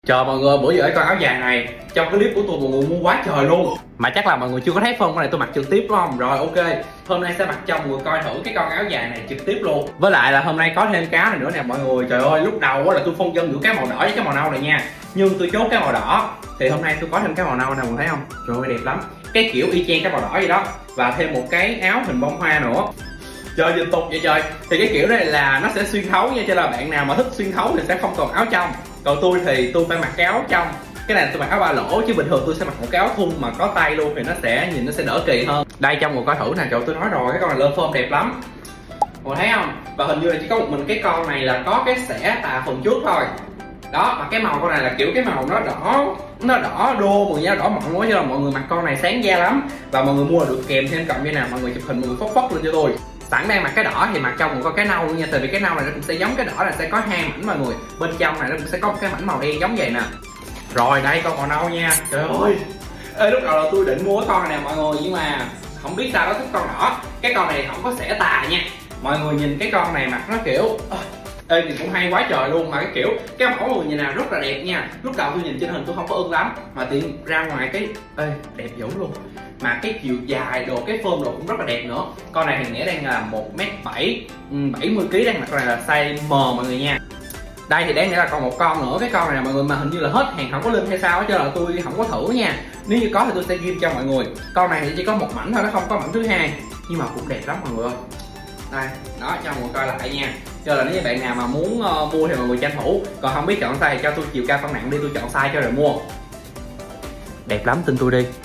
Trời mọi người, bữa giờ con áo dài này trong cái clip của tôi mọi người mua quá trời luôn. Mà chắc là mọi người chưa có thấy phân con này tôi mặc trực tiếp đúng không? Rồi ok, hôm nay sẽ mặc cho mọi người coi thử cái con áo dài này trực tiếp luôn. Với lại là hôm nay có thêm cá này nữa nè mọi người. Trời ơi, lúc đầu là tôi phân vân giữa cái màu đỏ với cái màu nâu này nha, nhưng tôi chốt cái màu đỏ. Thì hôm nay tôi có thêm cái màu nâu này, mọi người thấy không? Trời ơi đẹp lắm, cái kiểu y chang cái màu đỏ vậy đó. Và thêm một cái áo hình bông hoa nữa. Trời dịch tục vậy trời. Thì cái kiểu này là nó sẽ xuyên thấu nha, cho là bạn nào mà thích xuyên thấu thì sẽ không còn áo trong. Còn tôi thì tôi phải mặc cái áo trong. Cái này tôi mặc áo ba lỗ, chứ bình thường tôi sẽ mặc một cái áo thun mà có tay luôn thì nó sẽ nhìn nó sẽ đỡ kỳ hơn. Đây trong một coi thử nè, trời tôi nói rồi, cái con này lên form đẹp lắm. Mọi thấy không? Và hình như là chỉ có một mình cái con này là có cái xẻ tà phần trước thôi. Đó, mà cái màu con này là kiểu cái màu nó đỏ đô mọi người, đỏ mọng quá, cho là mọi người mặc con này sáng da lắm. Và mọi người mua là được kèm thêm cộng như nào, mọi người chụp hình mọi người phốt lên cho tôi. Sẵn đang mặc cái đỏ thì mặc trong cũng có cái nâu luôn nha, tại vì cái nâu này nó cũng sẽ giống cái đỏ, là sẽ có hai mảnh mọi người, bên trong này nó cũng sẽ có một cái mảnh màu đen giống vậy nè. Rồi đây con màu nâu nha. Trời ơi, ê, lúc đầu là tôi định mua cái con này nè mọi người, nhưng mà không biết sao nó thích con đỏ. Cái con này không có xẻ tà nha mọi người, nhìn cái con này mặc nó kiểu ê thì cũng hay quá trời luôn. Mà cái kiểu cái mẫu mọi người nhìn nào rất là đẹp nha. Lúc đầu tôi nhìn trên hình tôi không có ưng lắm, mà tiện ra ngoài cái ê đẹp dữ luôn. Mà cái chiều dài đồ, cái form đồ cũng rất là đẹp nữa. Con này thì nghĩa đang là 1m7, 70kg, đang mặc con này là size M mọi người nha. Đây thì đáng nghĩa là còn một con nữa. Cái con này là mọi người mà hình như là hết hàng không có link hay sao, cho là tôi không có thử nha. Nếu như có thì tôi sẽ ghi cho mọi người. Con này thì chỉ có một mảnh thôi, nó không có mảnh thứ hai, nhưng mà cũng đẹp lắm mọi người ơi. Đây, đó cho mọi người coi lại nha. Cho là nếu như bạn nào mà muốn mua thì mọi người tranh thủ. Còn không biết chọn size thì cho tôi chiều cao cân nặng đi, tôi chọn size cho rồi mua. Đẹp lắm, tin tôi đi.